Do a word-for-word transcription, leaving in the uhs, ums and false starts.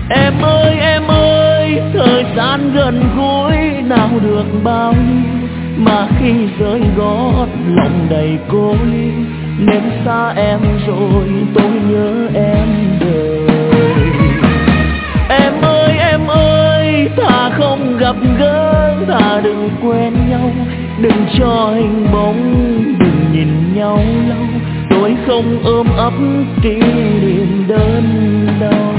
Em ơi em ơi, thời gian gần gũi nào được bao nhiêu, mà khi rơi gót lòng đầy côi. Nếu xa em rồi tôi nhớ em đời. Em ơi em ơi, thà không gặp gỡ, thà đừng quen nhau, đừng cho hình bóng, đừng nhìn nhau lâu. Tôi không ôm ấp kỷ niệm đơn đau.